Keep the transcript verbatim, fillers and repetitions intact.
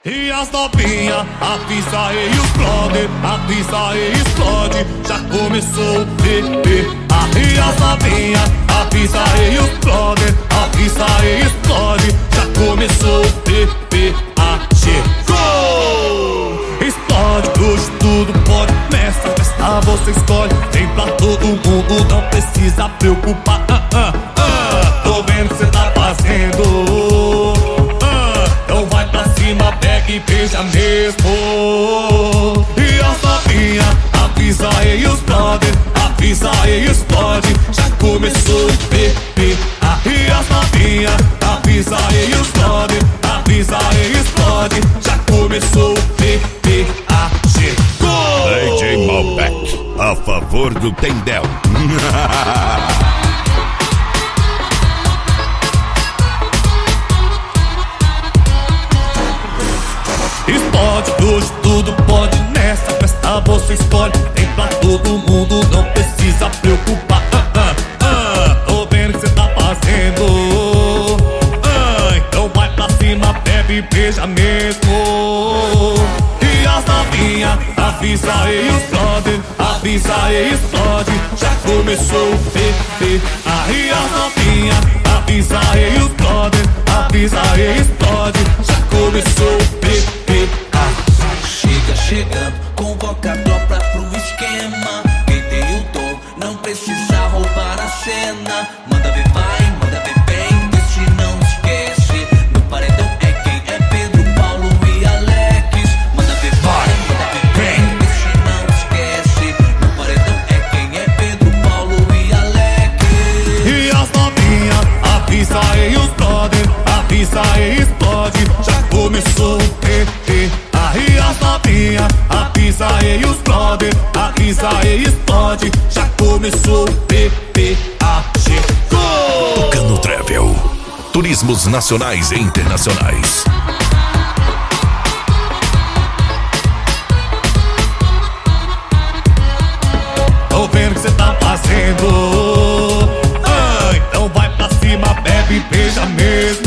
E as novinha, avisa e explode, avisa e explode, já começou o bebê. E as novinha, avisa e explode, avisa e explode, já começou o bebê. Ah, chegou! Explode, hoje tudo pode, nessa festa você escolhe. Tem pra todo mundo, não precisa preocupar. ah, ah, ah. Tô vendo que cê tá fazendo, então vai pra cima, pega e beija mesmo. E as novinha, avisa e explode, avisa e explode, já começou o bebê. E as novinha, avisa e explode, avisa e explode, já começou o bebê. Ah, chegou! D J Malbec, a favor do Tendel. Explode, hoje tudo pode, nessa festa você escolhe. Tem pra todo mundo, não precisa preocupar. ah, ah, ah. Tô vendo que cê tá fazendo, ah, então vai pra cima, bebe e beija mesmo. E as novinha, avisa e explode, avisa e explode, já começou o bebê. Aí as novinha, avisa e explode, avisa e explode, já começou o bebê. Chega chegando, convoca a tropa pro esquema. Quem tem o dom não precisa roubar a cena. Manda ver vai, manda ver bem, desse não esquece. No paredão é quem é Pedro, Paulo e Alex. Manda ver vai, manda ver bem, desse não esquece. No paredão é quem é Pedro, Paulo e Alex. E as novinha, avisa e explode, avisa e explode, já começou o bebê. E as novinha, avisa e explode, avisa e explode, já começou o bebê. Ah, chegou! Tucano Travel, turismos nacionais e internacionais. Tô vendo que cê tá fazendo, ah, então vai pra cima, bebe e beija mesmo.